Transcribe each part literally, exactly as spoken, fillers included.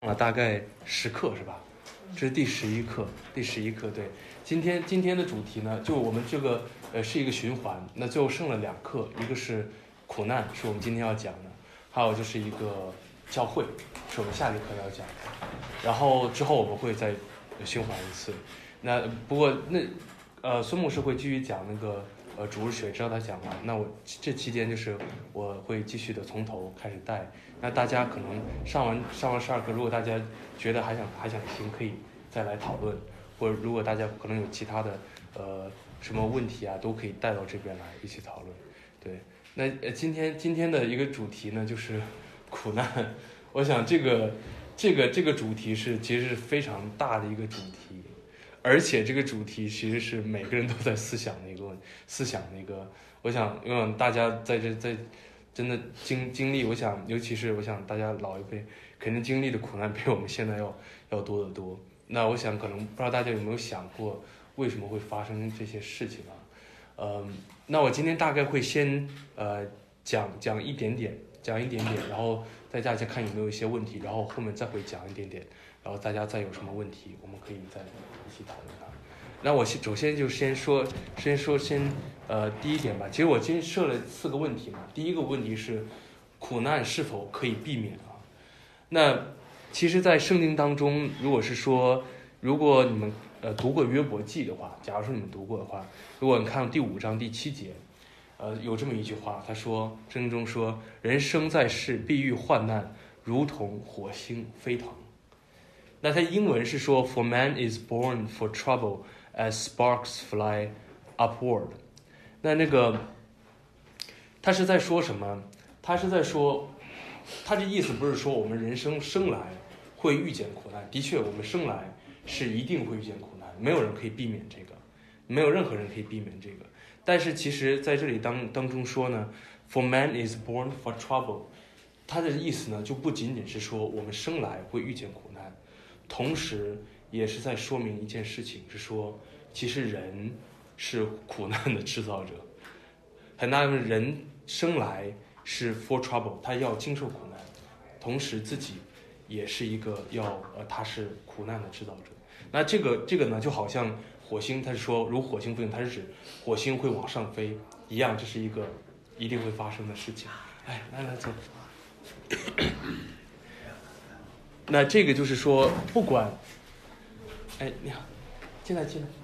啊，大概十课是吧？这是第十一课，第十一课。对，今天今天的主题呢，就我们这个呃是一个循环，那最后剩了两课，一个是苦难，是我们今天要讲的，还有就是一个教会，是我们下节课要讲的。然后之后我们会再循环一次。那不过那呃孙牧师会继续讲那个呃主日学，知道他讲完，那我这期间就是我会继续的从头开始带。那大家可能上完上完十二课，如果大家觉得还想还想听，可以再来讨论，或者如果大家可能有其他的呃什么问题啊，都可以带到这边来一起讨论。对，那呃今天今天的一个主题呢就是苦难，我想这个这个这个主题是其实是非常大的一个主题，而且这个主题其实是每个人都在思想的一个思想的一个，我想因为大家在这在。真的经经历，我想，尤其是我想大家老一辈肯定经历的苦难比我们现在要要多得多。那我想可能不知道大家有没有想过，为什么会发生这些事情啊？呃，那我今天大概会先呃讲讲一点点，讲一点点，然后再大家看有没有一些问题，然后后面再会讲一点点，然后大家再有什么问题，我们可以再一起讨论它。那我首先就先说，先说先，呃，第一点吧。其实我今天设了四个问题嘛。第一个问题是，苦难是否可以避免啊？那其实，在圣经当中，如果是说，如果你们呃读过约伯记的话，假如说你们读过的话，如果你看第五章第七节，呃，有这么一句话，他说，圣经中说，人生在世必遇患难，如同火星飞腾。那它英文是说 ，For man is born for trouble。As sparks fly upward， 那那个他是在说什么？他是在说，他这意思不是说我们人生生来会遇见苦难，的确我们生来是一定会遇见苦难，没有人可以避免这个，没有任何人可以避免这个。但是其实在这里当当中说呢 ，For man is born for trouble， 他的意思呢就不仅仅是说我们生来会遇见苦难，同时也是在说明一件事情，是说其实人是苦难的制造者，很大的人生来是 for trouble， 他要经受苦难，同时自己也是一个要呃他是苦难的制造者。那这个这个呢就好像火星，他是说如火星飞行，它是指火星会往上飞一样，这是一个一定会发生的事情。哎，来来走。那这个就是说不管哎，你好，进来进来。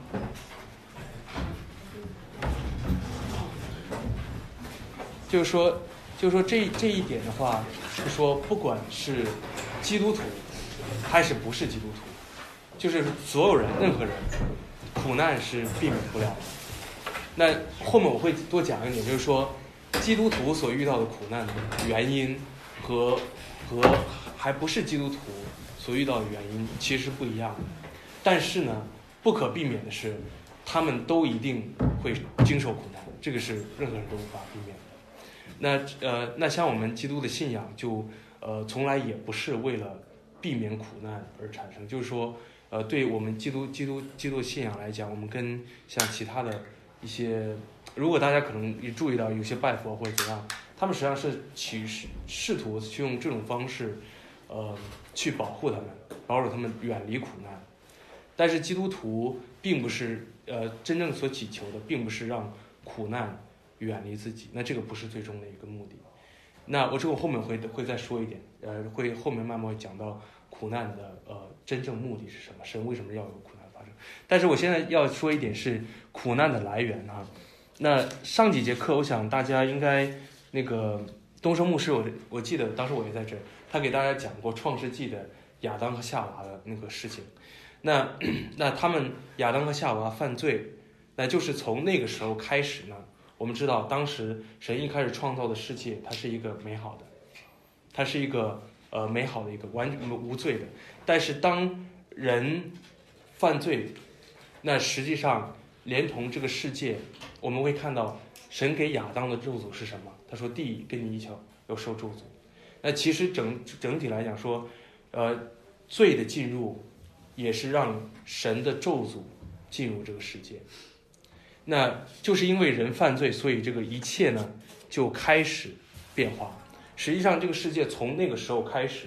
就是说，就是说这这一点的话，是说不管是基督徒还是不是基督徒，就是所有人任何人，苦难是避免不了的。那后面我会多讲一点，就是说基督徒所遇到的苦难的原因和和还不是基督徒所遇到的原因其实是不一样的。但是呢，不可避免的是，他们都一定会经受苦难，这个是任何人都无法避免的。那呃，那像我们基督的信仰就呃从来也不是为了避免苦难而产生，就是说呃对我们基督基督基督信仰来讲，我们跟像其他的一些，如果大家可能也注意到有些拜佛或者怎样，他们实际上是去试图去用这种方式呃去保护他们，保守他们远离苦难。但是基督徒并不是呃真正所祈求的，并不是让苦难远离自己，那这个不是最终的一个目的。那我这个后面会会再说一点，呃，会后面慢慢会讲到苦难的呃真正目的是什么，神为什么要有苦难发生。但是我现在要说一点是苦难的来源啊。那上几节课，我想大家应该那个东升牧师，我我记得当时我也在这，他给大家讲过创世纪的亚当和夏娃的那个事情。那那他们亚当和夏娃犯罪，那就是从那个时候开始呢，我们知道当时神一开始创造的世界，它是一个美好的，它是一个呃美好的一个完全无罪的。但是当人犯罪，那实际上连同这个世界，我们会看到神给亚当的咒诅是什么？他说地跟你一起要受咒诅。那其实整整体来讲说，呃，罪的进入也是让神的咒诅进入这个世界。那就是因为人犯罪，所以这个一切呢就开始变化。实际上这个世界从那个时候开始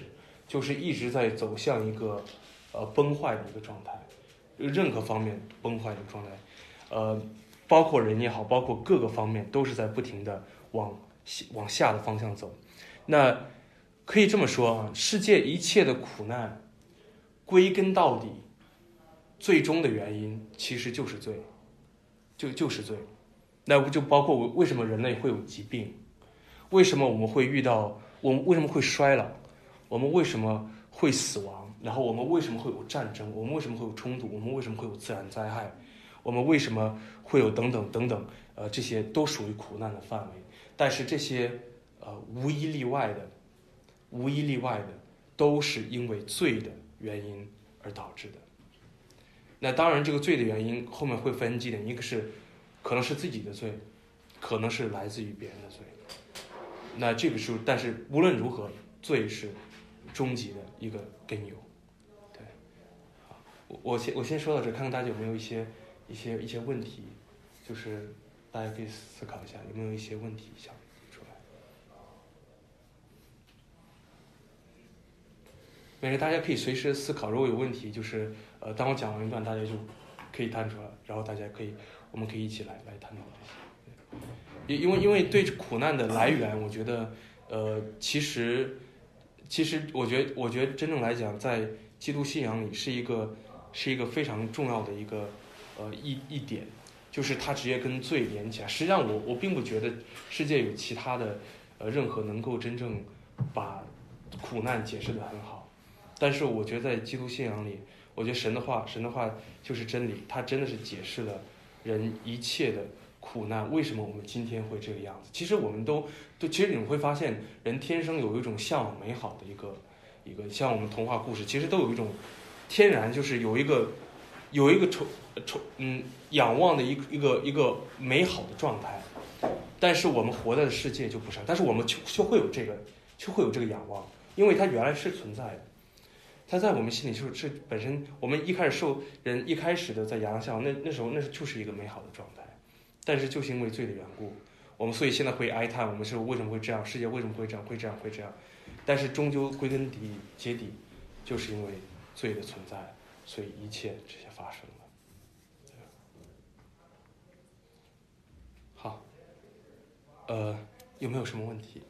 就是一直在走向一个呃崩坏的一个状态，任何方面崩坏的一个状态，呃，包括人也好，包括各个方面都是在不停的往往下的方向走。那可以这么说啊，世界一切的苦难，归根到底，最终的原因其实就是罪，就就是罪。那就包括为什么人类会有疾病，为什么我们会遇到，我们为什么会衰老，我们为什么会死亡，然后我们为什么会有战争，我们为什么会有冲突，我们为什么会有自然灾害，我们为什么会有等等等等，呃，这些都属于苦难的范围。但是这些呃无一例外的，无一例外的都是因为罪的原因而导致的。那当然，这个罪的原因后面会分几点，一个是可能是自己的罪，可能是来自于别人的罪。那这个是，但是无论如何，罪是终极的一个根由。对，好，我我先我先说到这，看看大家有没有一些一些一些问题，就是大家可以思考一下，有没有一些问题想出来。没事，大家可以随时思考，如果有问题，就是呃，当我讲完一段，大家就可以弹出来，然后大家可以，我们可以一起来来探讨这些。因因为因为对苦难的来源，我觉得呃，其实其实我觉得我觉得真正来讲，在基督信仰里是一个是一个非常重要的一个呃一一点，就是它直接跟罪连起来。实际上我我并不觉得世界有其他的呃任何能够真正把苦难解释得很好，但是我觉得在基督信仰里，我觉得神的话神的话就是真理，它真的是解释了人一切的苦难，为什么我们今天会这个样子。其实我们都都其实你们会发现，人天生有一种向往美好的一个一个像我们童话故事，其实都有一种天然就是有一个有一个愁愁嗯仰望的一个一个一个美好的状态。但是我们活在的世界就不是，但是我们就就会有这个就会有这个仰望，因为它原来是存在的，它在我们心里是是本身，我们一开始受人一开始的在阳下，那那时候那是就是一个美好的状态，但是就是因为罪的缘故，我们所以现在会哀叹，我们是为什么会这样，世界为什么会这样，会这样会这样，但是终究归根底结底，就是因为罪的存在，所以一切这些发生了。好，呃，有没有什么问题？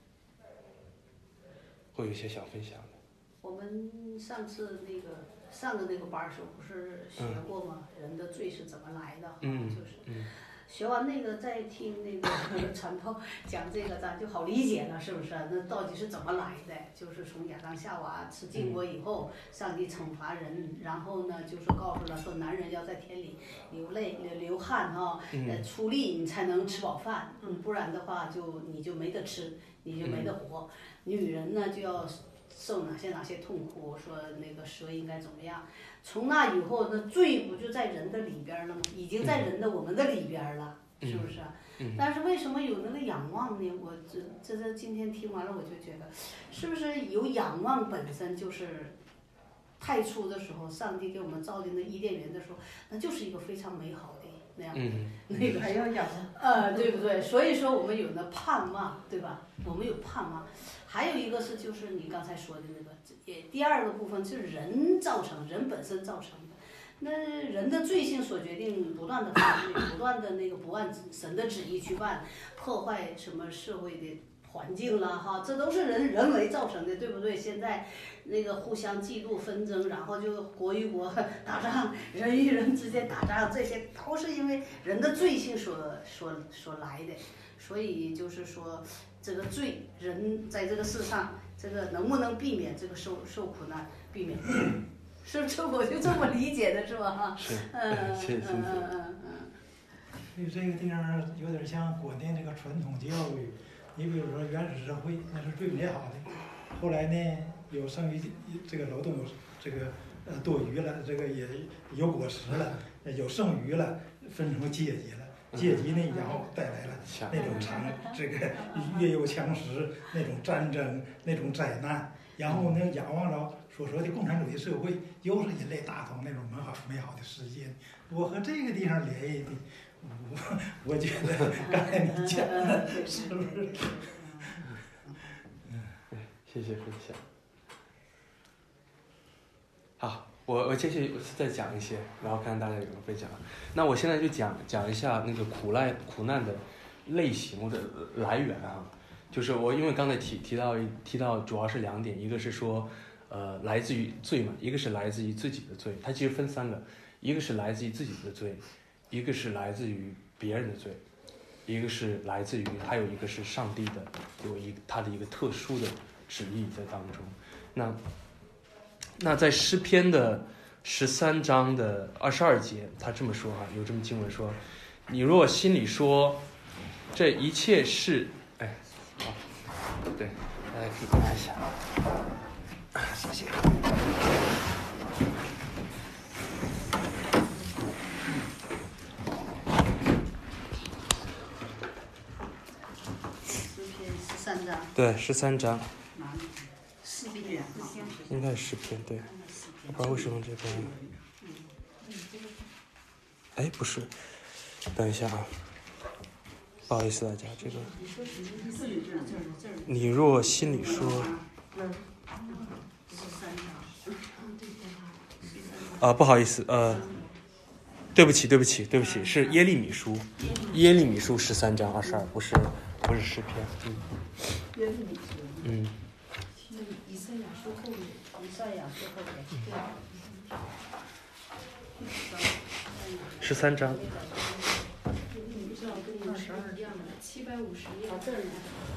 会有一些想分享的。 我们上次那个上的那个班的时候，不是学过吗？嗯、人的罪是怎么来的？ 嗯， 就是、 嗯、 学完那个再听那个传道讲这个，咱就好理解了，是不是？那到底是怎么来的？就是从亚当夏娃吃禁果以后，上帝惩罚人，然后呢，就是告诉了说，男人要在田里流泪、流流汗哈，呃，出力你才能吃饱饭，嗯，不然的话就你就没得吃，你就没得活。女人呢就要受哪些哪些痛苦，说那个蛇应该怎么样？从那以后，那罪不就在人的里边了吗？已经在人的我们的里边了， 嗯、 是不是？ 嗯、 但是为什么有那个仰望呢？我这这这今天听完了，我就觉得，是不是有仰望本身就是太初的时候，上帝给我们造的那伊甸园的时候，那就是一个非常美好的那样、 嗯、 那个还要仰望， 呃，对不对？所以说我们有那盼望，对吧？我们有盼望。还有一个是，就是你刚才说的那个，也第二个部分就是人造成，人本身造成的。那人的罪性所决定，不断的犯罪，不断的那个不按神的旨意去办，破坏什么社会的环境啦，哈，这都是人人为造成的，对不对？现在那个互相嫉妒纷争，然后就国与国打仗，人与人之间打仗，这些都是因为人的罪性所所所来的。所以就是说，这个罪，人在这个世上，这个能不能避免这个受受苦难？避免，是这我就这么理解的，是吧？哈， 是， 嗯谢谢谢谢。 嗯嗯嗯嗯。 所以这个地方有点像国内那个传统教育。你比如说原始社会，那是最美好的。后来呢，有剩余这个劳动有这个呃多余了，这个也有果实了，有剩余了，分成阶级了。阶级呢，然后带来了那种强这个越有强食，那种战争，那种灾难。然后呢，仰望着所说的共产主义社会，又是人类大同那种美好美好的世界。我和这个地方联系的。我我觉得刚才你讲的是不是？ 嗯，谢谢分享。 好，我我继续再讲一些，然后看看大家有没有分享。那我现在就讲讲一下那个苦难苦难的类型或者来源啊，就是我因为刚才提提到提到主要是两点，一个是说呃来自于罪嘛，一个是来自于自己的罪，它其实分三个，一个是来自于自己的罪，一个是来自于别人的罪，一个是来自于还有一个是上帝的有一他的一个特殊的旨意在当中。那那在诗篇的十三章的二十二节，他这么说哈、啊，有这么经文说：“你若心里说这一切是……哎，好，对，大家可以看一下，谢谢。” 诗篇十三章。 对，十三章。 哪里？诗篇。 应该是诗篇，对。不知道为什么这边……哎，不是，等一下啊，不好意思大家，这个。你若心里说。啊，不好意思，呃，对不起，对不起，对不起，是耶利米书，耶利米书十三章二十二，不是，不是诗篇，嗯。 耶利米书。 嗯。 以赛亚书后面，以赛亚书后面， 十三章。 二十二样的七百五十页。这儿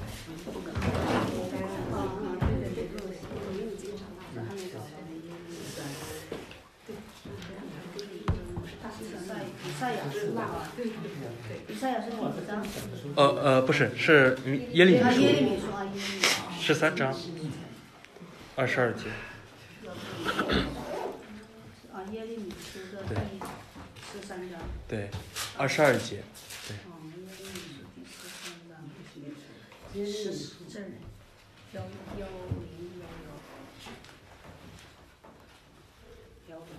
以赛亚书啊，对对对，以赛亚书第几章？ 呃呃，不是，是耶利米书。 耶利米书啊，耶利米书。 十三章，二十二节。 啊，耶利米书的第十三章。 对，二十二节。对。 哦，耶利米书第十三章。是这儿，幺幺零幺幺。幺零。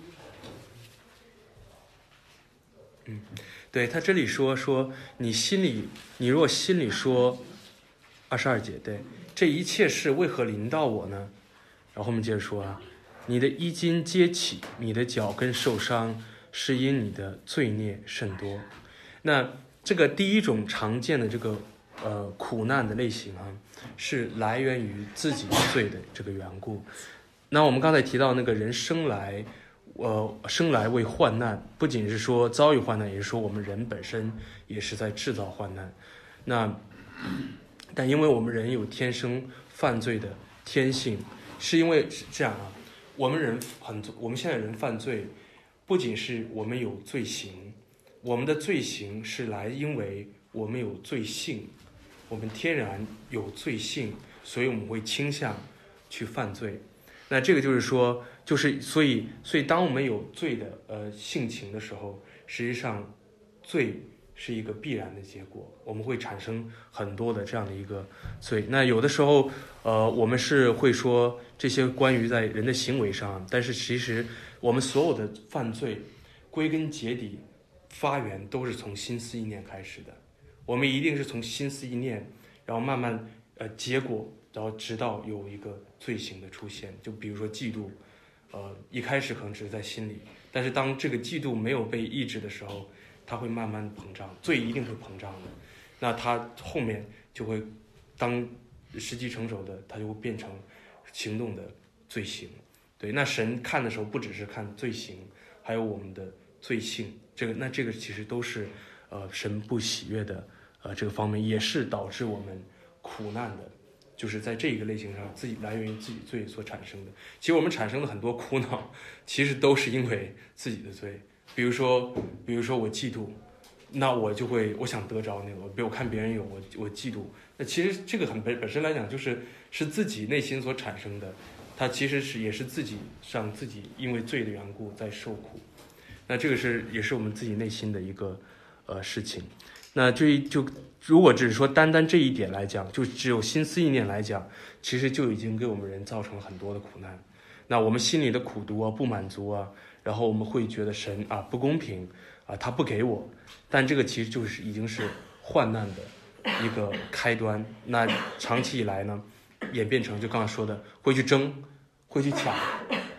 嗯，对他这里说说你心里，你若心里说，二十二节，对，这一切事为何临到我呢？然后我们接着说啊，你的衣襟揭起，你的脚跟受伤，是因你的罪孽甚多。那这个第一种常见的这个呃苦难的类型啊，是来源于自己罪的这个缘故。那我们刚才提到那个人生来。呃，生来为患难，不仅是说遭遇患难，也是说我们人本身也是在制造患难。那，但因为我们人有天生犯罪的天性，是因为是这样啊，我们人很，我们现在人犯罪，不仅是我们有罪行，我们的罪行是来因为我们有罪性，我们天然有罪性，所以我们会倾向去犯罪。那这个就是说，就是所以，所以当我们有罪的呃性情的时候，实际上罪是一个必然的结果，我们会产生很多的这样的一个罪。那有的时候，呃，我们是会说这些关于在人的行为上，但是其实我们所有的犯罪，归根结底发源都是从心思意念开始的。我们一定是从心思意念，然后慢慢呃结果。然后直到有一个罪行的出现，就比如说嫉妒，呃，一开始可能只是在心里，但是当这个嫉妒没有被抑制的时候，它会慢慢膨胀，罪一定会膨胀的。那它后面就会，当时机成熟的，它就会变成行动的罪行。对，那神看的时候不只是看罪行，还有我们的罪性，这个那这个其实都是呃神不喜悦的呃这个方面，也是导致我们苦难的。就是在这一个类型上，自己来源于自己罪所产生的。其实我们产生的很多苦恼，其实都是因为自己的罪。比如说，比如说我嫉妒，那我就会我想得着那个，比如我看别人有，我我嫉妒。那其实这个很本本身来讲，就是是自己内心所产生的，它其实是也是自己让自己因为罪的缘故在受苦。那这个是也是我们自己内心的一个呃事情。那这就如果只是说单单这一点来讲，就只有心思意念来讲，其实就已经给我们人造成了很多的苦难。那我们心里的苦毒啊、不满足啊，然后我们会觉得神啊不公平啊，他不给我，但这个其实就是已经是患难的一个开端。那长期以来呢，演变成就刚才说的，会去争，会去抢，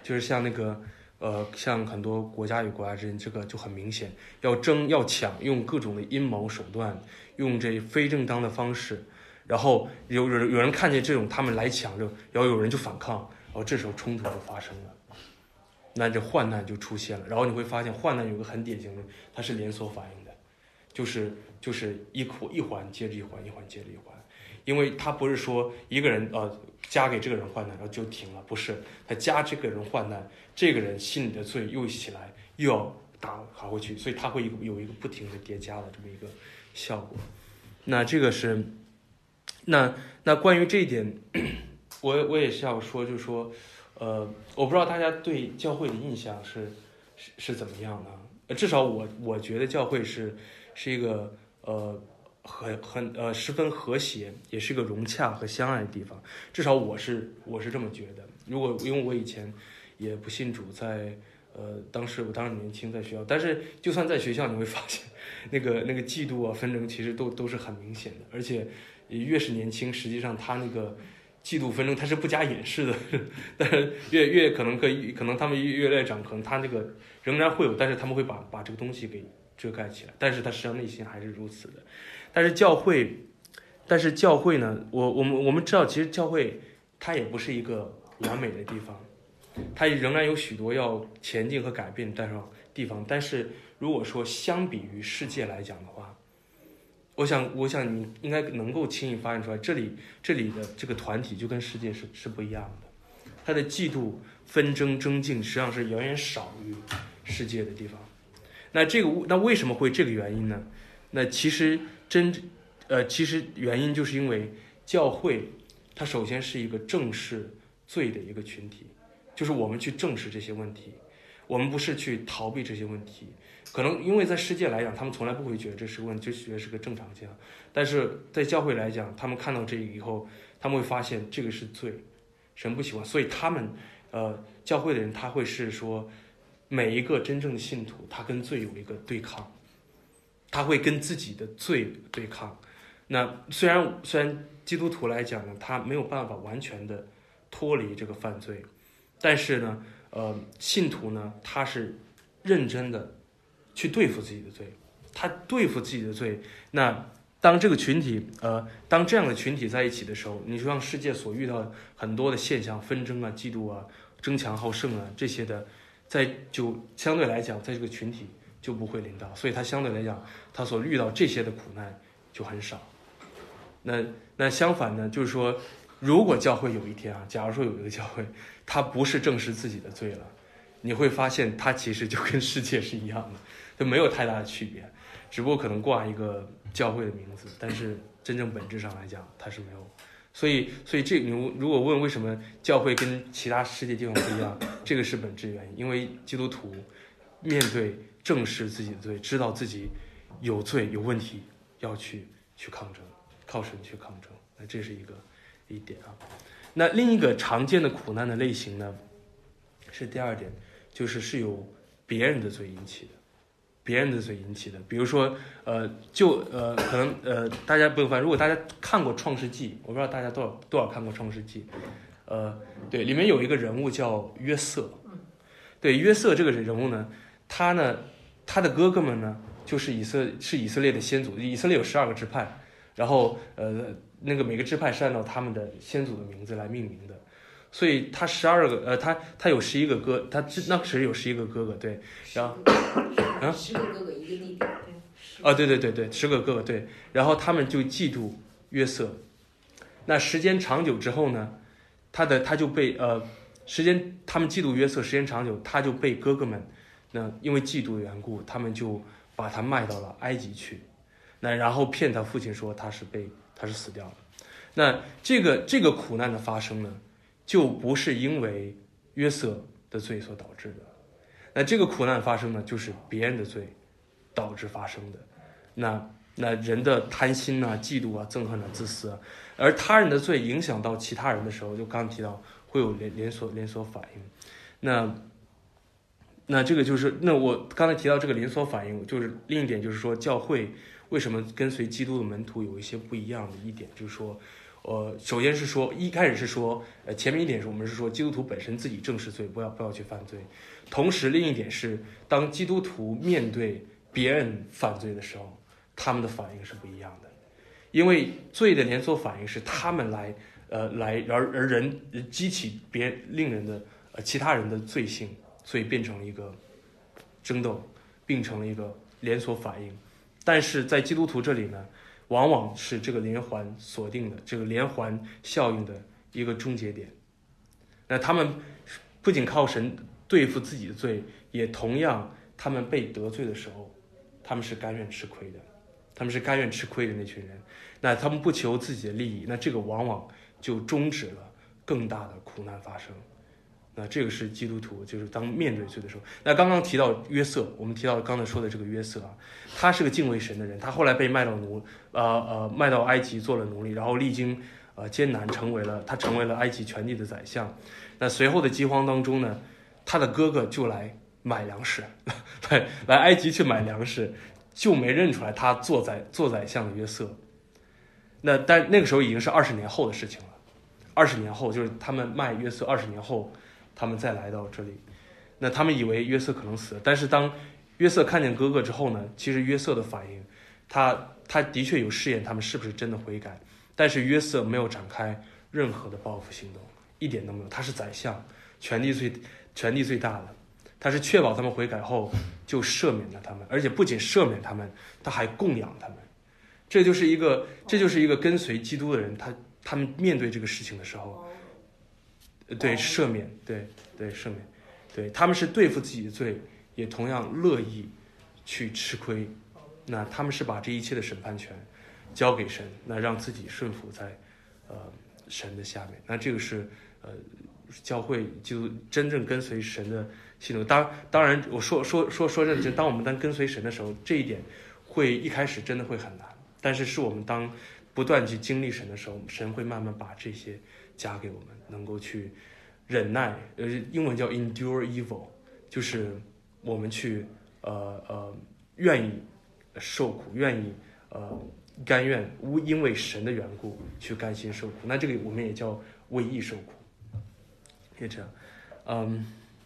就是像那个呃，像很多国家与国家之间，这个就很明显，要争要抢，用各种的阴谋手段，用这非正当的方式，然后有有有人看见这种他们来抢，就然后有人就反抗，然后这时候冲突就发生了，那这患难就出现了。然后你会发现患难有个很典型的，它是连锁反应的，就是就是一一环接着一环，一环接着一环，因为它不是说一个人呃加给这个人患难然后就停了，不是，他加这个人患难，这个人心里的罪又起来，又要打打回去，所以他会有一个不停的叠加的这么一个效果。那这个是，那那关于这一点，我我也是要说，就是说，呃，我不知道大家对教会的印象是是是怎么样的？至少我我觉得教会是是一个呃很很呃十分和谐，也是一个融洽和相爱的地方。至少我是我是这么觉得。如果因为我以前也不信主，在呃当时我当时年轻在学校，但是就算在学校，你会发现那个那个嫉妒啊纷争其实都都是很明显的，而且越是年轻，实际上他那个嫉妒纷争他是不加掩饰的，但是越越可能可可能他们越越来长，可能他那个仍然会有，但是他们会把把这个东西给遮盖起来，但是他实际上内心还是如此的。但是教会，但是教会呢，我我们我们知道，其实教会它也不是一个完美的地方，它仍然有许多要前进和改变的地方。但是如果说相比于世界来讲的话，我想我想你应该能够轻易发现出来，这里这里的这个团体就跟世界是是不一样的，它的嫉妒、纷争、争竞实际上是远远少于世界的地方。那这个那为什么会这个原因呢？那其实真呃其实原因就是因为教会它首先是一个正视罪的一个群体，就是我们去正视这些问题，我们不是去逃避这些问题。可能因为在世界来讲，他们从来不会觉得这是个问题，就觉得是个正常现象。但是在教会来讲，他们看到这个以后，他们会发现这个是罪，神不喜欢，所以他们呃教会的人他会是说，每一个真正的信徒，他跟罪有一个对抗，他会跟自己的罪对抗。那虽然虽然基督徒来讲呢，他没有办法完全的脱离这个犯罪，但是呢，呃，信徒呢，他是认真的去对付自己的罪，他对付自己的罪。那当这个群体，呃，当这样的群体在一起的时候，你说让世界所遇到很多的现象，纷争啊、嫉妒啊、争强好胜啊这些的，在就相对来讲，在这个群体就不会临到，所以他相对来讲，他所遇到这些的苦难就很少。那那相反呢，就是说，如果教会有一天啊，假如说有一个教会，他不是正视自己的罪了，你会发现他其实就跟世界是一样的，就没有太大的区别，只不过可能挂一个教会的名字，但是真正本质上来讲，它是没有。所以，所以这你如果问为什么教会跟其他世界地方不一样，这个是本质原因，因为基督徒面对正视自己的罪，知道自己有罪有问题，要去去抗争，靠神去抗争，那这是一个一点啊。那另一个常见的苦难的类型呢，是第二点，就是是由别人的罪引起的，别人的罪引起的。比如说，呃，就呃，可能呃，大家不用烦，如果大家看过《创世纪》，我不知道大家多少多少看过《创世纪》，呃，对，里面有一个人物叫约瑟，对，约瑟这个人物呢，他呢，他的哥哥们呢，就是以色是以色列的先祖，以色列有十二个支派，然后呃，那个每个支派是按照他们的先祖的名字来命名的。所以他十二个，呃，他他有十一个哥，他那时有十一个哥哥，对，然后， 啊，十个哥哥一个弟弟， 啊，对对对对，十个哥哥，对，然后他们就嫉妒约瑟，那时间长久之后呢，他的他就被呃，时间他们嫉妒约瑟，时间长久，他就被哥哥们，那因为嫉妒的缘故，他们就把他卖到了埃及去，那然后骗他父亲说他是被他是死掉了，那这个这个苦难的发生呢，就不是因为约瑟的罪所导致的，那这个苦难发生呢，就是别人的罪导致发生的。那那人的贪心啊、嫉妒啊、憎恨啊、自私啊，而他人的罪影响到其他人的时候，就刚刚提到会有连连锁连锁反应。那那这个就是那我刚才提到这个连锁反应，就是另一点就是说，教会为什么跟随基督的门徒有一些不一样的一点，就是说。 呃，首先是说一开始是说，呃，前面一点是我们是说基督徒本身自己正视罪，不要不要去犯罪。同时，另一点是，当基督徒面对别人犯罪的时候，他们的反应是不一样的，因为罪的连锁反应是他们来，呃，来而而人激起别令人的呃其他人的罪性，所以变成了一个争斗，变成了一个连锁反应。但是在基督徒这里呢，往往是这个连环锁定的这个连环效应的一个终结点。那他们不仅靠神对付自己的罪，也同样他们被得罪的时候，他们是甘愿吃亏的，他们是甘愿吃亏的那群人。那他们不求自己的利益，那这个往往就终止了更大的苦难发生。那这个是基督徒，就是当面对罪的时候。那刚刚提到约瑟，我们提到刚才说的这个约瑟啊，他是个敬畏神的人，他后来被卖到奴呃呃卖到埃及做了奴隶，然后历经呃艰难，成为了他成为了埃及全地的宰相。那随后的饥荒当中呢，他的哥哥就来买粮食，来来埃及去买粮食，就没认出来他做宰做宰相的约瑟。那但那个时候已经是二十年后的事情了，二十年后就是他们卖约瑟二十年后。他们再来到这里，那他们以为约瑟可能死了，但是当约瑟看见哥哥之后呢，其实约瑟的反应，他他的确有试验他们是不是真的悔改，但是约瑟没有展开任何的报复行动，一点都没有。他是宰相，权力最权力最大的，他是确保他们悔改后就赦免了他们，而且不仅赦免他们，他还供养他们。这就是一个这就是一个跟随基督的人，他他们面对这个事情的时候。对赦免，对对赦免，对他们是对付自己的罪，也同样乐意去吃亏。那他们是把这一切的审判权交给神，那让自己顺服在呃神的下面。那这个是呃教会就真正跟随神的信徒。当当然，我说说说说认真，当我们当跟随神的时候，这一点会一开始真的会很难，但是是我们当不断去经历神的时候，神会慢慢把这些加给我们，能够去忍耐，呃，英文叫 endure evil， 就是我们去呃呃愿意受苦，愿意呃甘愿因为神的缘故去甘心受苦。那这个我们也叫为义受苦，也这样，嗯。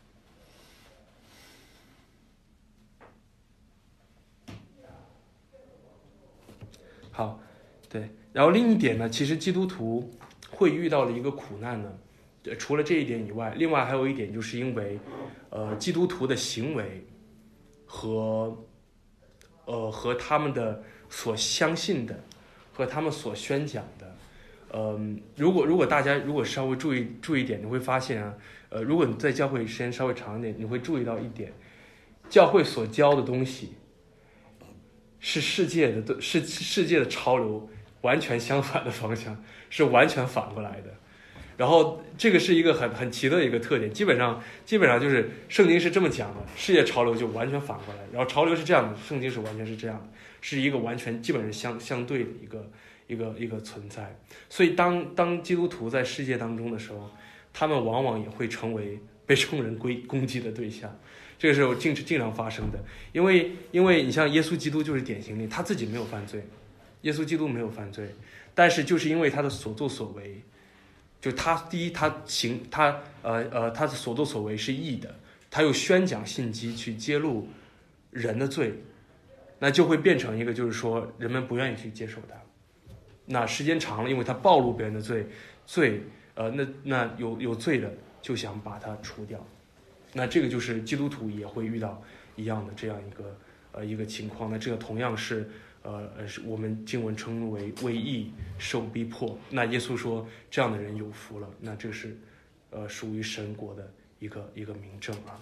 好，对，然后另一点呢，其实基督徒会遇到的一个苦难呢，除了这一点以外，另外还有一点，就是因为，呃，基督徒的行为和，呃，和他们的所相信的，和他们所宣讲的，嗯、呃，如果如果大家如果稍微注意注意一点，你会发现啊，呃，如果你在教会时间稍微长一点，你会注意到一点，教会所教的东西是世界的，是世界的潮流完全相反的方向，是完全反过来的。然后这个是一个很很奇特的一个特点，基本上基本上就是圣经是这么讲的，世界潮流就完全反过来，然后潮流是这样的，圣经是完全是这样的，是一个完全基本上相相对的一个一个一个存在。所以当当基督徒在世界当中的时候，他们往往也会成为被众人归攻击的对象，这个是经经常发生的。因为因为你像耶稣基督就是典型例，他自己没有犯罪，耶稣基督没有犯罪，但是就是因为他的所作所为。就他第一，他行他呃呃他的所作所为是义的，他又宣讲信息去揭露人的罪，那就会变成一个就是说人们不愿意去接受他。那时间长了，因为他暴露别人的罪，罪呃那那有有罪的就想把他除掉，那这个就是基督徒也会遇到一样的这样一个呃一个情况。那这个同样是。呃呃，是我们经文称为为义受逼迫。那耶稣说，这样的人有福了。那这是，呃，属于神国的一个一个明证啊。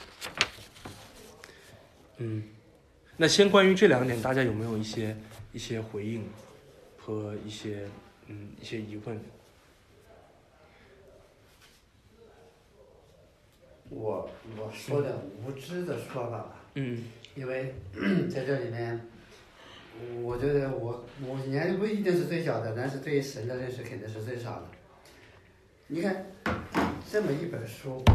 嗯，那先关于这两点，大家有没有一些一些回应和一些嗯一些疑问？ 我我说点无知的说法吧。 嗯， 因为在这里面。我觉得我我年龄不一定是最小的，但是对神的认识肯定是最少的。你看，这么一本书，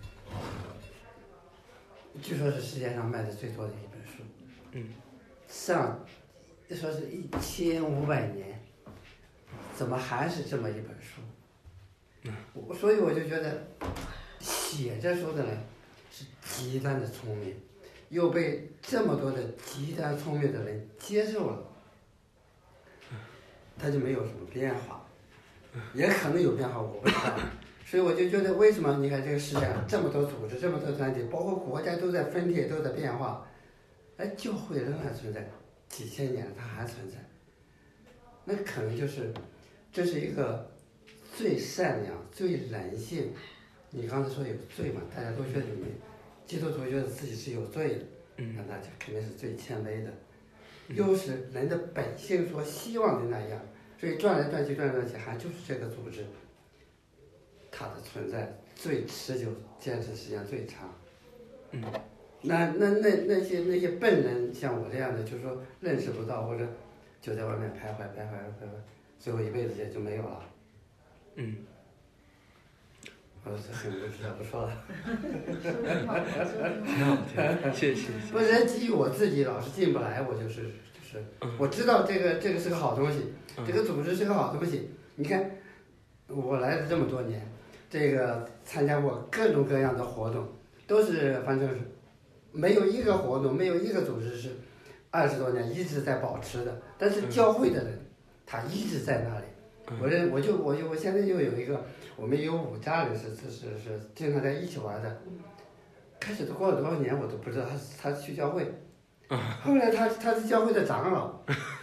据说是世界上卖的最多的一本书。 嗯。 上，说是一千五百年， 怎么还是这么一本书？我所以我就觉得，写这书的人是极端的聪明，又被这么多的极端聪明的人接受了，他就没有什么变化，也可能有变化，我不知道。所以我就觉得，为什么你看这个世界上这么多组织、这么多团体，包括国家都在分裂、都在变化，哎，教会仍然存在，几千年了它还存在。那可能就是这是一个最善良、最人性。你刚才说有罪嘛，大家都觉得你们基督徒觉得自己是有罪的，那那就肯定是最谦卑的，又是人的本性所希望的那样。所以转来转去，转来转去，还就是这个组织，它的存在最持久，坚持时间最长。 嗯， 那那那那些那些笨人，像我这样的，就是说认识不到，或者就在外面徘徊徘徊徘徊，最后一辈子也就没有了。 嗯， 我是很无知，不说了。 挺好听，谢谢谢谢。 不是基于我自己老是进不来，我就是就是我知道这个这个是个好东西，这个组织是个好东西。你看，我来了这么多年，这个参加过各种各样的活动，都是反正是没有一个活动，没有一个组织是二十多年一直在保持的。但是教会的人，他一直在那里。我这我就我就我现在就有一个，我们有五家人是是是是经常在一起玩的。开始都过了多少年我都不知道他他去教会，后来他他是教会的长老，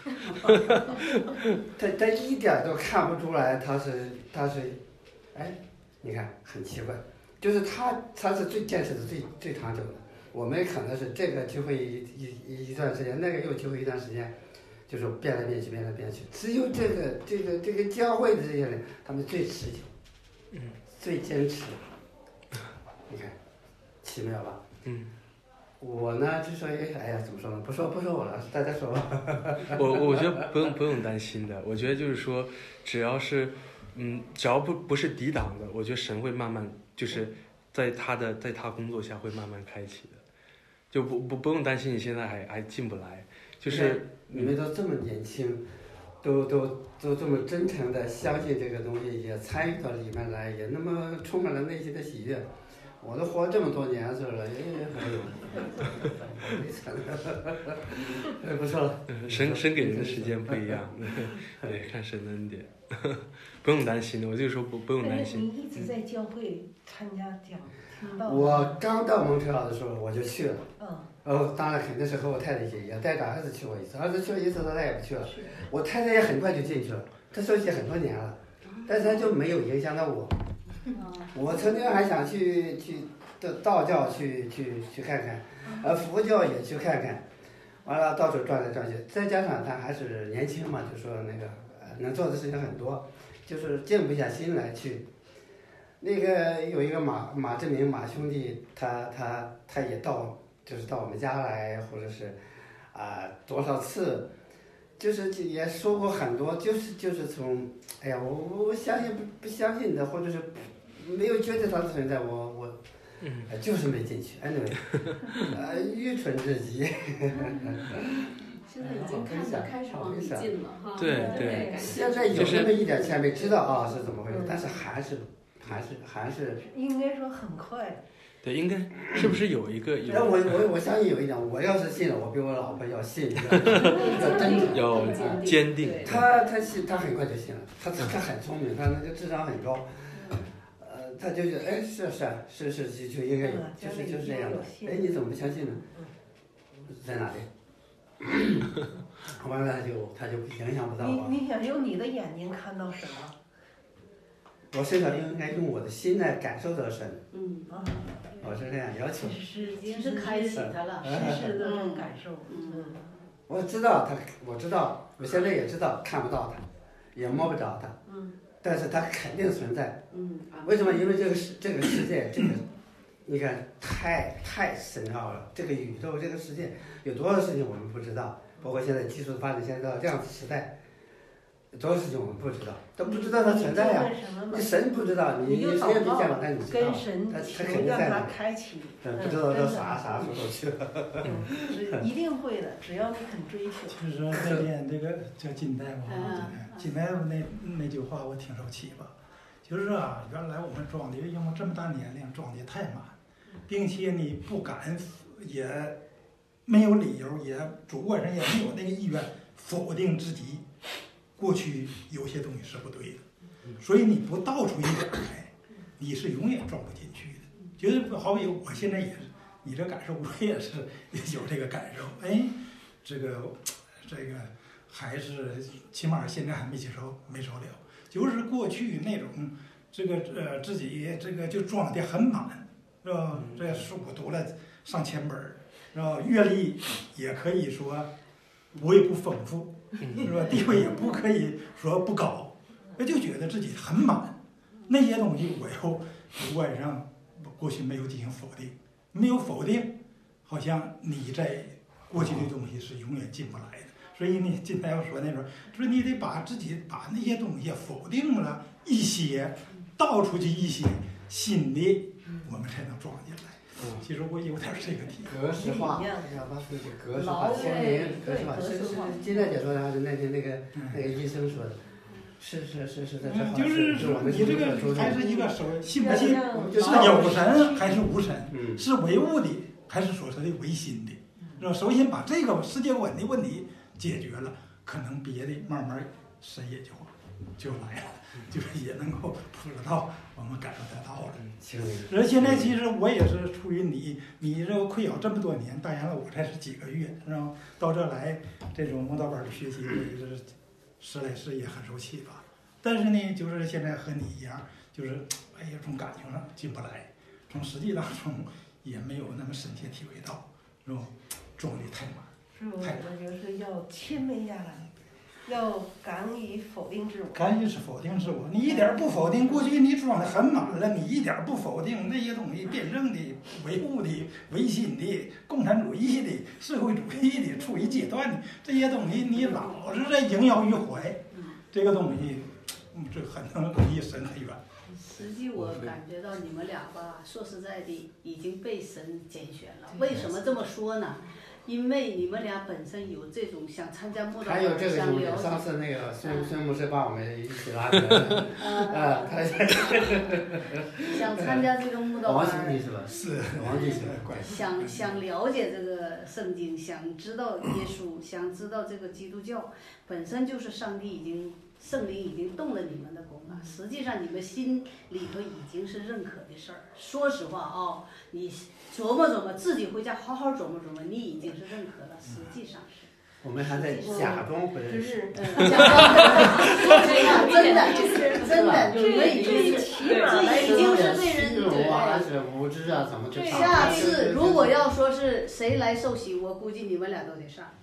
他他一点都看不出来他是他是，哎，你看很奇怪，就是他他是最坚持的最最长久的。我们可能是这个聚会一一一段时间，那个又聚会一段时间。就是变来变去，变来变去，只有这个这个这个教会的这些人，他们最持久， 嗯， 最坚持。你看，奇妙吧？ 嗯。 我呢，就说，哎呀，怎么说呢？不说不说我了，大家说吧。 我我觉得不用不用担心的，我觉得就是说，只要是，嗯，只要不不是抵挡的，我觉得神会慢慢就是在他的在他工作下会慢慢开启的，就不不不用担心你现在还还进不来。就是你们都这么年轻，都都都这么真诚的相信这个东西，也参与到里面来，也那么充满了内心的喜悦。我都活这么多年是了，也也很有，没惨了，不说了。 神神给人的时间不一样，对，看神的恩典，不用担心的，我就说不不用担心。 你一直在教会参加讲听到。 我刚到蒙特利尔的时候我就去了。 嗯。 哦，当然肯定是和我太太一起，也带着儿子去过一次。儿子去了一次，他再也不去了。我太太也很快就进去了，她受洗很多年了，但是她就没有影响到我。我曾经还想去去道道教去去去看看，呃，佛教也去看看，完了到处转来转去。再加上他还是年轻嘛，就说那个能做的事情很多，就是静不下心来去。那个有一个马马志明马兄弟，他他他也到。就是到我们家来，或者是，啊、呃、多少次，就是也说过很多，就是就是从，哎呀，我我相信不不相信的，或者是没有觉得它的存在，我我， 嗯、 呃，就是没进去 ，anyway， 呃，愚蠢至极。 现在已经看得开始往里进了哈。 对对。 现在有那么一点谦卑，知道啊是怎么回事，但是还是还是还是。 应该说很快。 对，应该是不是有一个？ 哎，我我我相信有一点，我要是信了，我比我老婆要信，要真诚， 要坚定。 他他信，他很快就信了，他他很聪明，他那个智商很高，呃，他就觉得哎是是是是就就应该有，就是就是这样的。哎，你怎么不相信呢？在哪里？完了就他就影响不到我。 你你想用你的眼睛看到什么？ 我身上应该用我的心来感受到神。 嗯啊。 我是这样要求。 是已经是开启他了， 实时的这种感受。 嗯。 我知道他，我知道，我现在也知道看不到他，也摸不着他。 嗯。 但是他肯定存在。 嗯。 为什么？因为这个世这个世界，这个，你看太太深奥了。这个宇宙，这个世界有多少事情我们不知道？包括现在技术的发展，现在到量子时代， 都是我们不知道，都不知道它存在呀。你神不知道，你谁也没见过，但你知道， 跟神他他求肯定在那。 让他开启， 不知道这啥啥时候去了。 是一定会的，只要你肯追求。 其实那天这个叫金大夫，金大夫那那句话我挺受启发，就是啊，原来我们庄里因为这么大年龄装的太满，并且你不敢，也没有理由，也主观上也没有那个意愿否定自己过去有些东西是不对的，所以你不倒出一点来，你是永远装不进去的。就是好比我现在也是，你这感受我也是有这个感受。哎，这个这个还是起码现在还没接受没受了，就是过去那种这个呃自己这个就装的很满，是吧？这书读了上千本，是吧？阅历也可以说不会不丰富，是吧？地位也不可以说不高，我就觉得自己很满。那些东西我又主观上过去没有进行否定，没有否定，好像你在过去的东西是永远进不来的。所以你今天要说那种，就是你得把自己把那些东西否定了一些，倒出去一些新的，我们才能装进来。其实我有点这个体会。 格式化，要把自己格式化、鲜明、格式化。是是，金大姐说的还是那天那个那个医生说的？是是是是在这。 就是说你这个还是一个手信不信，是有神还是无神，是唯物的还是所说的唯心的？是吧？首先把这个世界观的问题解决了，可能别的慢慢神也就就来了，就是也能够普得到，我们感受得到了。而现在其实我也是出于你，你这个困扰这么多年，当然了我才是几个月，然后到这来这种慕道班的学习，我也是时来时也很受启发。但是呢，就是现在和你一样，就是哎呀，从感情上进不来，从实际当中也没有那么深切体会到，是吧？装的太满。 是我觉得就是要谦卑下来，要敢于否定自我。 敢于是否定自我，你一点不否定，过去你装的很满了，你一点不否定那些东西，辩证的、唯物的、唯心的、共产主义的、社会主义的、处于阶段的这些东西，你老是在萦绕于怀，这个东西，嗯，这很离神很远。 实际我感觉到你们俩吧，说实在的，已经被神拣选了。为什么这么说呢？因为你们俩本身有这种想参加慕道班， 还有这个想了解。 上次那个孙孙牧师把我们一起拉进来，啊，他想参加这个慕道班， 王经理是吧？是王经理， 想想了解这个圣经，想知道耶稣，想知道这个基督教，本身就是上帝已经圣灵已经动了你们的功了。实际上你们心里头已经是认可的事儿。说实话啊、哦，你琢磨琢磨，自己回家好好琢磨琢磨，你已经是认可了。实际上是。 我们还在假装不认识。 嗯，假装真的就是真的，你们已经是起码来已经是被人对。还是无知啊？怎么去？ 下次如果要说是谁来受洗，我估计你们俩都得上。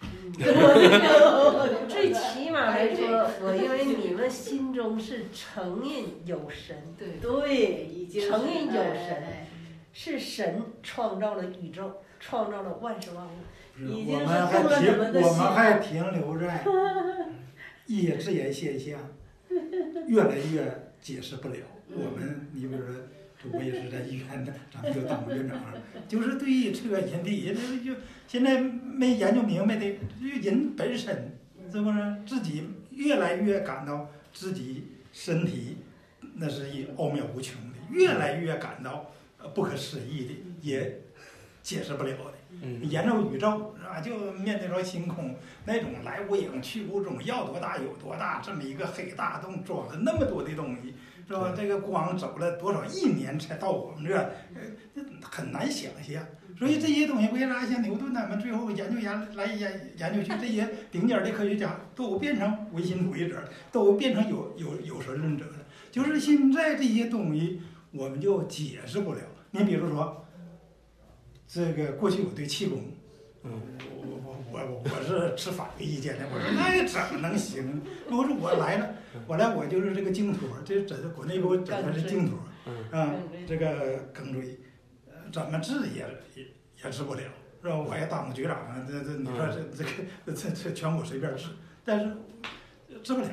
最起码来说，我因为你们心中是承认有神， 对对，已经承认有神，是神创造了宇宙，创造了万事万物。 已经是我们还停，我们还停留在一些自然现象，越来越解释不了。我们，你比如说，我也是在医院的，咱们就当院长，就是对于这个人体，就现在没研究明白的，人本身是不是自己越来越感到自己身体那是一奥妙无穷的，越来越感到不可思议的，也解释不了的。你研究宇宙是吧？就面对着星空那种来无影去无踪，要多大有多大，这么一个黑大洞装了那么多的东西，是吧？这个光走了多少亿年才到我们这，呃，很难想象。所以这些东西为啥像牛顿他们最后研究研来研研究去，这些顶尖的科学家都变成唯心主义者，都变成有有有神论者了。就是现在这些东西我们就解释不了。你比如说。这个过去我对气功，嗯，我我我我我是持反对意见的。我说那怎么能行？我说我来了，我来我就是这个净土，这这国内给我整的是净土，啊，这个庚椎，呃，怎么治也也也治不了，是吧？我还当个局长啊，这这你说这这个这这全国随便治，但是治不了。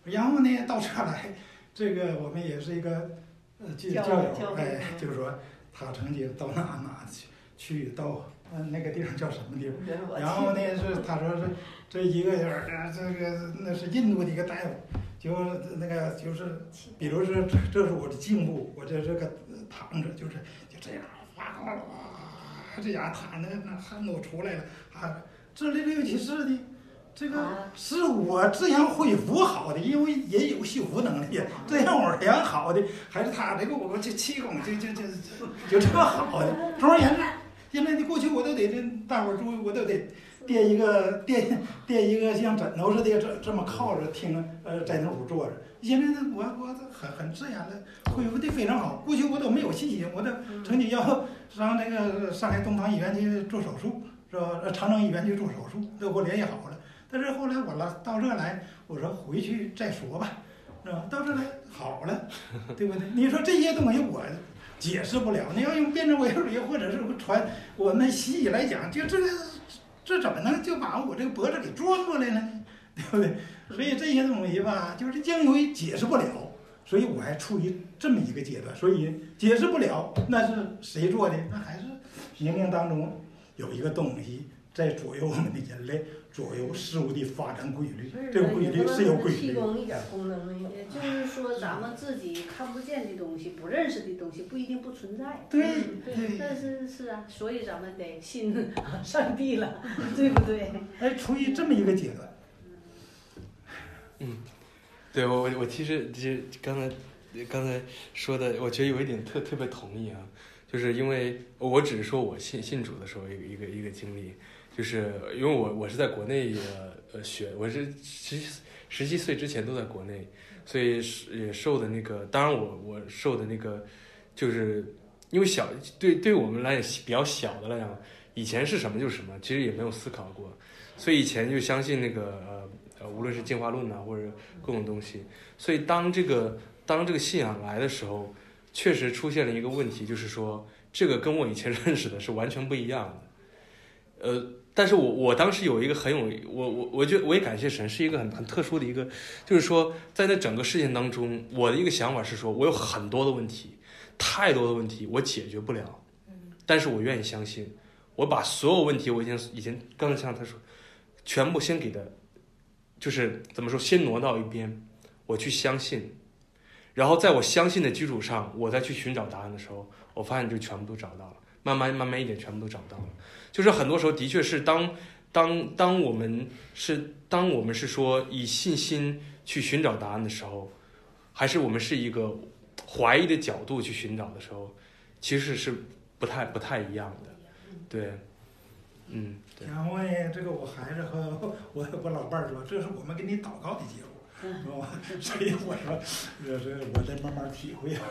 然后呢，到这儿来，这个我们也是一个呃教教友，哎，就是说他曾经到哪哪去去到呃那个地方叫什么地方？然后呢是他说是这一个人呃这个那是印度的一个大夫，就那个就是比如说这这是我的颈部，我这这个躺着就是就这样哗哗哗这样躺着，那汗都出来了啊！这里六七四的。这个是我这样恢复好的，因为也有修复能力，这样我这样好的，还是他这个我这气功就就就就这么好的。总而言之，现在的过去我都得这大伙儿注意，我都得垫一个垫垫一个像枕头似的，这这么靠着听，呃，在那屋坐着。现在呢，我我很很自然的恢复的非常好。过去我都没有信心，我都曾经要上那个上海东方医院去做手术，是吧？长征医院去做手术，都给我联系好了。但是后来我了到这来，我说回去再说吧，是吧？到这来好了，对不对？你说这些东西我解释不了，你要用辩证唯物理或者是传我们西医来讲，就这个这怎么能就把我这个脖子给转过来了呢？对不对？所以这些东西吧，就是因为解释不了，所以我还处于这么一个阶段，所以解释不了，那是谁做的？那还是冥冥当中有一个东西在左右我们的人类。左右事物的发展规律，这个规律是有规律。 气功一点功能没有。 也就是说，咱们自己看不见的东西、不认识的东西，不一定不存在。 对对，但是是啊，所以咱们得信上帝了，对不对？ 哎，处于这么一个阶段。 嗯，对我我我其实其实刚才刚才说的，我觉得有一点特特别同意啊，就是因为我只是说我信信主的时候一个一个一个经历。就是因为我我是在国内呃学，我是十十七岁之前都在国内，所以也受的那个，当然我我受的那个，就是因为小对对我们来比较小的来讲，以前是什么就是什么，其实也没有思考过，所以以前就相信那个呃呃无论是进化论呐、啊、或者各种东西，所以当这个当这个信仰来的时候，确实出现了一个问题，就是说这个跟我以前认识的是完全不一样的，呃。但是我我当时有一个很有我我我觉得我也感谢神，是一个很很特殊的一个，就是说在那整个事件当中，我的一个想法是说，我有很多的问题，太多的问题我解决不了，但是我愿意相信，我把所有问题我已经以前刚才像他说，全部先给他，就是怎么说，先挪到一边，我去相信，然后在我相信的基础上，我再去寻找答案的时候，我发现就全部都找到了，慢慢慢慢一点全部都找到了。就是很多时候的确是当当当我们是当我们是说以信心去寻找答案的时候，还是我们是一个怀疑的角度去寻找的时候，其实是不太不太一样的。对，嗯。对然后呢，这个我孩子和我我老伴儿说，这是我们给你祷告的结果，是吧？所以我说，这是我在慢慢体会。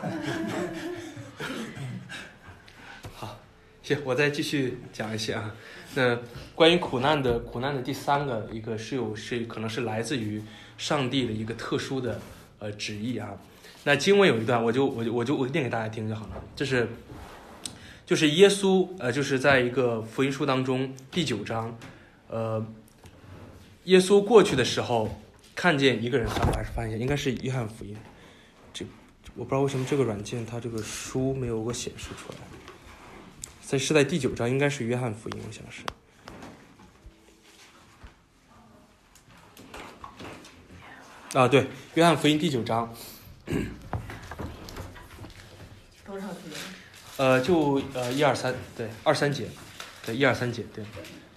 好。行，我再继续讲一些啊。那关于苦难的苦难的第三个一个是有是可能是来自于上帝的一个特殊的呃旨意啊。那经文有一段，我就我就我就我念给大家听就好了。这是就是耶稣呃就是在一个福音书当中第九章，呃，耶稣过去的时候看见一个人，我还是翻译一下，应该是约翰福音。这我不知道为什么这个软件它这个书没有给我显示出来。在是在第九章，应该是约翰福音，我想是。啊，对，约翰福音第九章。 多少节？ 呃，就呃一二三，对，二三节，对，一二三节，对。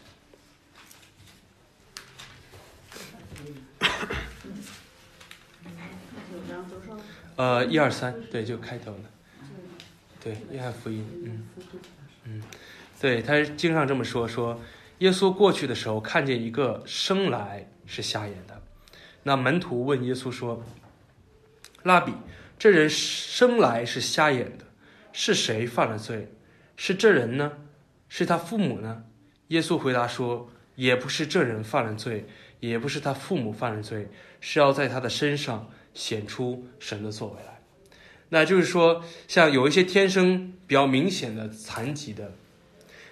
呃，一二三，对，就开头的。对，约翰福音，嗯。嗯，对，他经常这么说，说耶稣过去的时候看见一个生来是瞎眼的，那门徒问耶稣说，拉比，这人生来是瞎眼的，是谁犯了罪？是这人呢？是他父母呢？耶稣回答说，也不是这人犯了罪，也不是他父母犯了罪，是要在他的身上显出神的作为来。那就是说，像有一些天生比较明显的残疾的，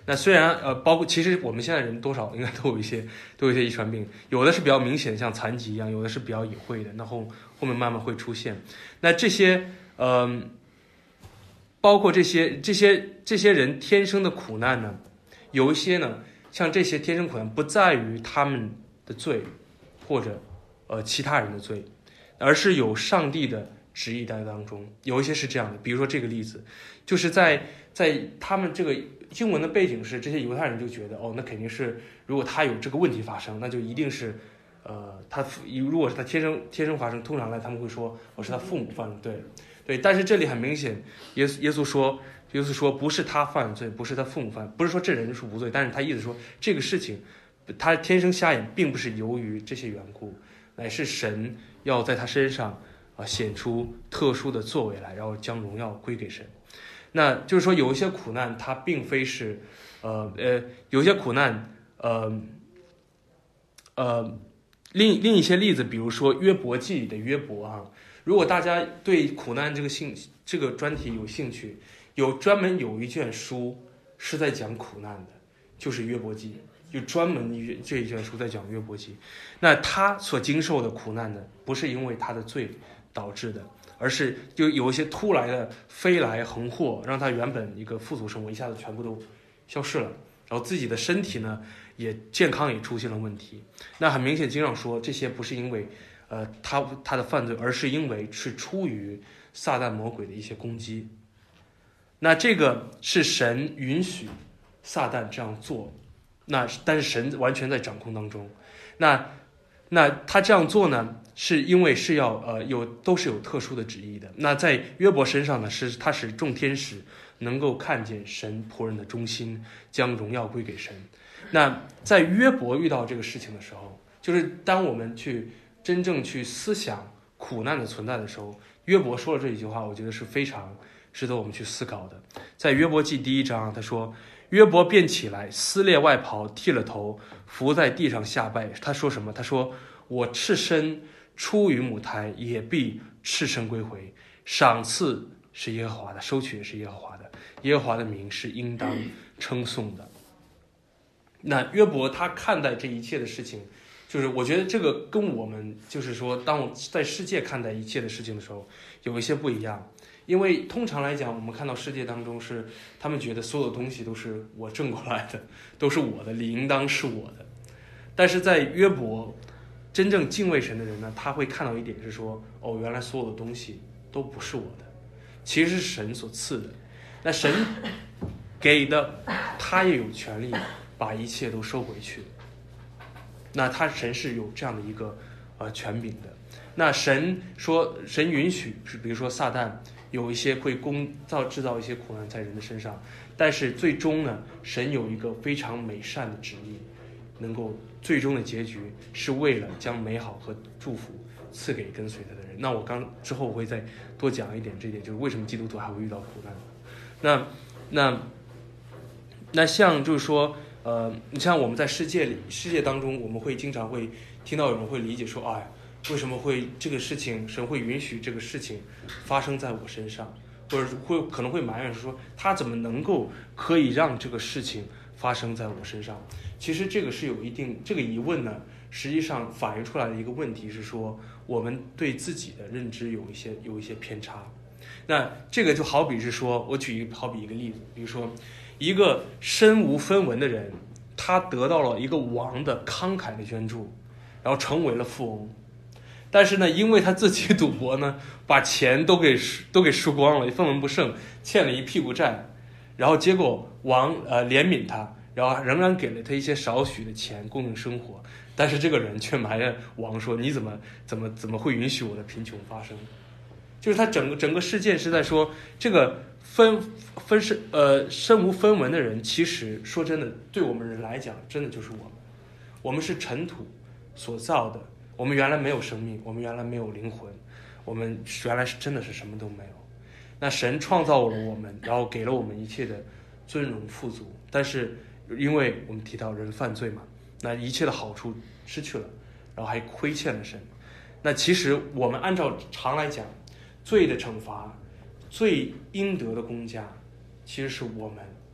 那虽然呃，包括其实我们现在人多少应该都有一些都有一些遗传病，有的是比较明显像残疾一样，有的是比较隐晦的，那后后面慢慢会出现。那这些嗯、呃，包括这些这些这些人天生的苦难呢，有一些呢，像这些天生苦难不在于他们的罪或者呃其他人的罪，而是有上帝的旨意在当中。有一些是这样的，比如说这个例子，就是在在他们这个经文的背景是，这些犹太人就觉得，哦，那肯定是如果他有这个问题发生，那就一定是，呃，他如果是他天生天生发生，通常来他们会说，我、哦、是他父母犯的，对，对。但是这里很明显，耶稣耶稣说，耶稣说不是他犯罪，不是他父母犯，不是说这人是无罪，但是他意思说这个事情，他天生瞎眼，并不是由于这些缘故，乃是神要在他身上啊显出特殊的作为来，然后将荣耀归给神。那就是说，有一些苦难，它并非是，呃呃，有一些苦难，呃呃，另另一些例子，比如说约伯记里的约伯啊，如果大家对苦难这个兴这个专题有兴趣，有专门有一卷书是在讲苦难的，就是约伯记，有专门一这一卷书在讲约伯记。那他所经受的苦难呢，不是因为他的罪导致的，而是就有一些突来的飞来横祸，让他原本一个富足生活一下子全部都消失了，然后自己的身体呢也健康也出现了问题。那很明显经上说，这些不是因为呃他他的犯罪，而是因为是出于撒旦魔鬼的一些攻击。那这个是神允许撒旦这样做，那但是神完全在掌控当中。那那他这样做呢，是因为是要呃有都是有特殊的旨意的。那在约伯身上呢，是他使众天使能够看见神仆人的忠心，将荣耀归给神。那在约伯遇到这个事情的时候，就是当我们去真正去思想苦难的存在的时候，约伯说了这一句话，我觉得是非常值得我们去思考的。在约伯记第一章，他说，约伯便起来，撕裂外袍，剃了头，伏在地上下拜。他说什么？他说，我赤身出于母胎，也必赤身归回。赏赐是耶和华的，收取也是耶和华的，耶和华的名是应当称颂的。那约伯他看待这一切的事情，就是我觉得这个跟我们就是说，当我在世界看待一切的事情的时候，有一些不一样。因为通常来讲，我们看到世界当中是他们觉得所有东西都是我挣过来的，都是我的，理应当是我的。但是在约伯真正敬畏神的人呢，他会看到一点是说，哦，原来所有的东西都不是我的，其实是神所赐的。那神给的，他也有权利把一切都收回去。那他神是有这样的一个呃权柄的。那神说，神允许，比如说撒旦有一些会工造制造一些苦难在人的身上，但是最终呢，神有一个非常美善的旨意，能够最终的结局是为了将美好和祝福赐给跟随他的人。那我刚之后我会再多讲一点这一点，就是为什么基督徒还会遇到苦难。那那那像就是说，呃，你像我们在世界里世界当中，我们会经常会听到有人会理解说，哎，为什么会这个事情，神会允许这个事情发生在我身上，或者会可能会埋怨说，他怎么能够可以让这个事情发生在我身上？其实这个是有一定这个疑问呢，实际上反映出来的一个问题是说，我们对自己的认知有一些有一些偏差。那这个就好比是说，我举一好比一个例子，比如说一个身无分文的人，他得到了一个王的慷慨的捐助，然后成为了富翁。但是呢，因为他自己赌博呢，把钱都给都给输光了，分文不剩，欠了一屁股债。然后结果王呃怜悯他，然后仍然给了他一些少许的钱供应生活。但是这个人却埋怨王说：“你怎么怎么怎么会允许我的贫穷发生？”就是他整个整个事件是在说，这个分分身呃身无分文的人，其实说真的，对我们人来讲，真的就是我们，我们是尘土所造的。我们原来没有生命，我们原来没有灵魂，我们原来是真的是什么都没有。那神创造了我们，然后给了我们一切的尊荣富足，但是因为我们提到人犯罪嘛，那一切的好处失去了，然后还亏欠了神。那其实我们按照常来讲，罪的惩罚，罪应得的公价，其实是我们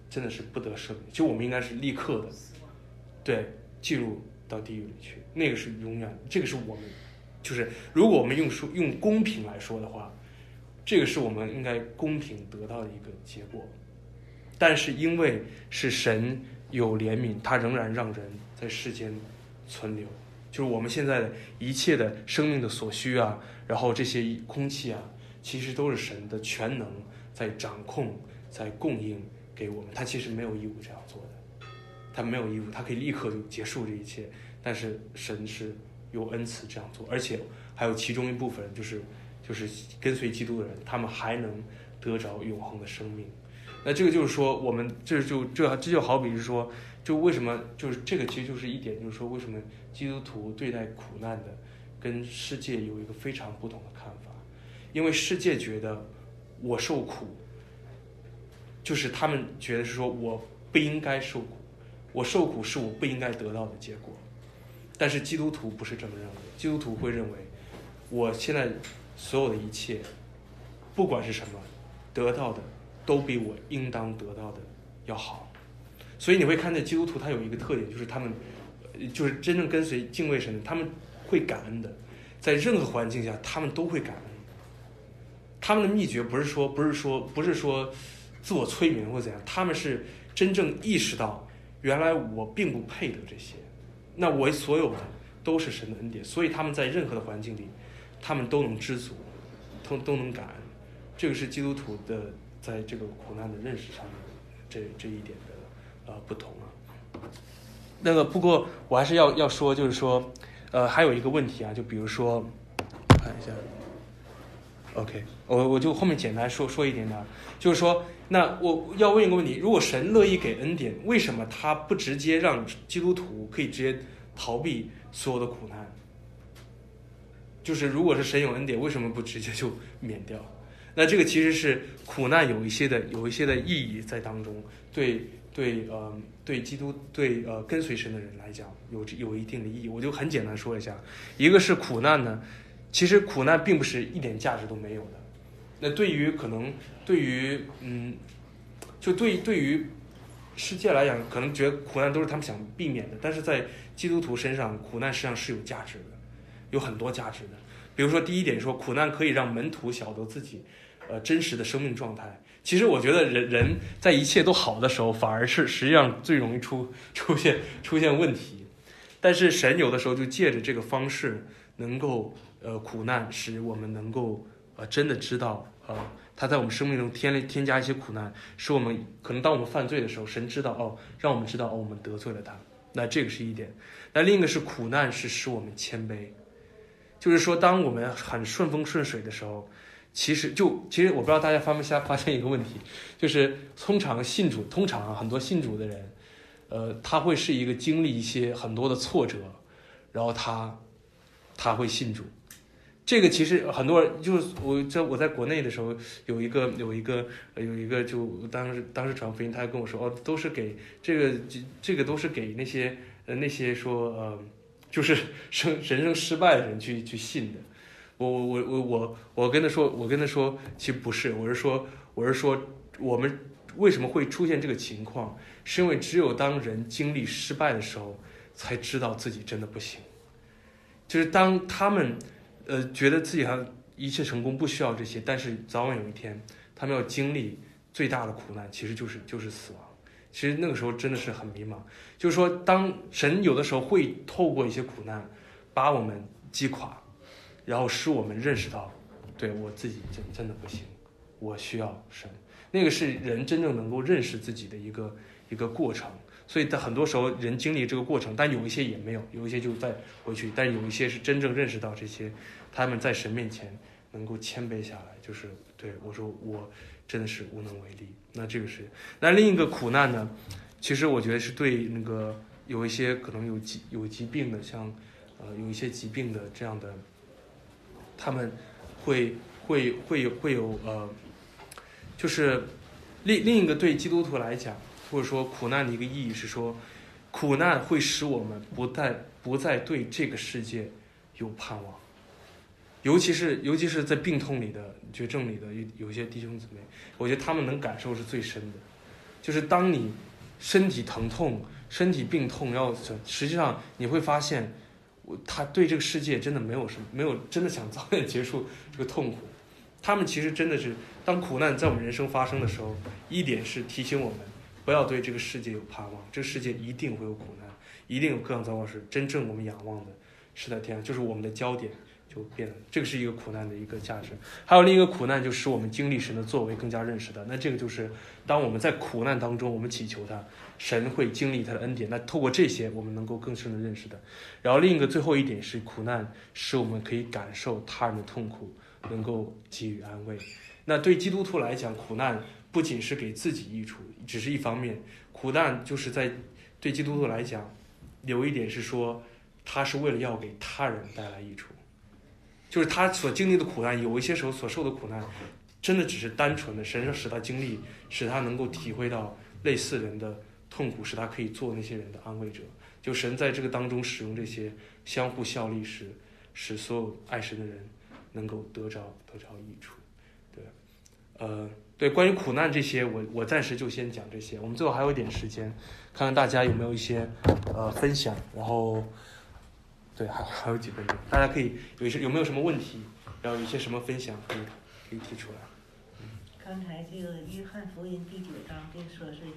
真的是不得赦免，就我们应该是立刻的，对，进入到地狱里去，那个是永远，这个是我们，就是如果我们用说用公平来说的话，这个是我们应该公平得到的一个结果。但是因为是神有怜悯，他仍然让人在世间存留，就是我们现在的一切的生命的所需啊，然后这些空气啊，其实都是神的全能在掌控，在供应给我们，他其实没有义务这样做的，他没有义务，他可以立刻就结束这一切，但是神是有恩慈这样做，而且还有其中一部分人就是就是跟随基督的人，他们还能得着永恒的生命。那这个就是说，我们这就这这就好比是说，就为什么就是这个其实就是一点，就是说为什么基督徒对待苦难的跟世界有一个非常不同的看法，因为世界觉得我受苦，就是他们觉得是说我不应该受苦，我受苦是我不应该得到的结果。但是基督徒不是这么认为，基督徒会认为我现在所有的一切不管是什么得到的都比我应当得到的要好。所以你会看见基督徒他有一个特点，就是他们就是真正跟随敬畏神的，他们会感恩的，在任何环境下他们都会感恩。他们的秘诀不是说不是说不是说自我催眠或怎样，他们是真正意识到原来我并不配得这些，那我所有的都是神的恩典，所以他们在任何的环境里他们都能知足，都都能感恩。这个是基督徒的在这个苦难的认识上面这这一点的呃不同啊。那个不过我还是要要说，就是说呃还有一个问题啊，就比如说看一下 OK 我我就后面简单说说一点点，就是说那我要问一个问题，如果神乐意给恩典，为什么他不直接让基督徒可以直接逃避所有的苦难？就是如果是神有恩典，为什么不直接就免掉？那这个其实是苦难有一些的有一些的意义在当中，对对呃对基督对呃跟随神的人来讲有有一定的意义。我就很简单说一下，一个是苦难呢，其实苦难并不是一点价值都没有的。那对于可能对于嗯，就对对于世界来讲，可能觉得苦难都是他们想避免的，但是在基督徒身上，苦难实际上是有价值的，有很多价值的。比如说第一点说，苦难可以让门徒晓得自己呃真实的生命状态。其实我觉得人人在一切都好的时候，反而是实际上最容易出出现出现问题。但是神有的时候就借着这个方式，能够呃苦难使我们能够呃真的知道呃他在我们生命中添添加一些苦难，使我们可能当我们犯罪的时候，神知道哦，让我们知道哦我们得罪了他。那这个是一点。那另一个是苦难是使我们谦卑，就是说当我们很顺风顺水的时候，其实就其实我不知道大家发没发现一个问题，就是通常信主，通常、啊、很多信主的人，呃，他会是一个经历一些很多的挫折，然后他他会信主。这个其实很多人就是我在我在国内的时候，有一个有一个有一个就当时当时传福音，他跟我说哦，都是给这个这个都是给那些呃那些说呃就是生人生失败的人去去信的。我我我我我我跟他说，我跟他说，其实不是，我是说我是说我们为什么会出现这个情况，是因为只有当人经历失败的时候，才知道自己真的不行。就是当他们呃觉得自己还一切成功不需要这些，但是早晚有一天他们要经历最大的苦难，其实就是就是死亡。其实那个时候真的是很迷茫，就是说当神有的时候会透过一些苦难把我们击垮，然后使我们认识到对我自己真真的不行，我需要神。那个是人真正能够认识自己的一个一个过程。所以在很多时候人经历这个过程，但有一些也没有，有一些就再回去，但有一些是真正认识到这些，他们在神面前能够谦卑下来，就是对我说我真的是无能为力。那这个是那另一个苦难呢，其实我觉得是对那个有一些可能有疾有疾病的，像呃有一些疾病的这样的，他们会会会有会有呃，就是另另一个对基督徒来讲，或者说苦难的一个意义是说，苦难会使我们不再不再对这个世界有盼望，尤其是尤其是在病痛里的绝症里的有些弟兄姊妹，我觉得他们能感受是最深的。 就是当你身体疼痛、身体病痛要，实际上你会发现，我他对这个世界真的没有什么，没有真的想早点结束这个痛苦。他们其实真的是，当苦难在我们人生发生的时候，一点是提醒我们不要对这个世界有盼望，这个世界一定会有苦难，一定有各样糟糕事。真正我们仰望的是在天上，就是我们的焦点就变了。这个是一个苦难的一个价值。还有另一个苦难，就使我们经历神的作为更加认识的。那这个就是当我们在苦难当中，我们祈求他，神会经历他的恩典。那透过这些，我们能够更深的认识的。然后另一个最后一点是，苦难使我们可以感受他人的痛苦，能够给予安慰。那对基督徒来讲，苦难不仅是给自己益处，只是一方面。苦难就是在对基督徒来讲，有一点是说，他是为了要给他人带来益处。就是他所经历的苦难，有一些时候所受的苦难，真的只是单纯的神使他经历，使他能够体会到类似人的痛苦，使他可以做那些人的安慰者。就神在这个当中使用这些相互效力，使使所有爱神的人能够得着得着益处。对，呃，对，关于苦难这些，我我暂时就先讲这些。我们最后还有一点时间，看看大家有没有一些呃分享，然后。对，还还有几分钟，大家可以有一些有没有什么问题，然后有一些什么分享可以可以提出来。 刚才这个约翰福音第九章这个说是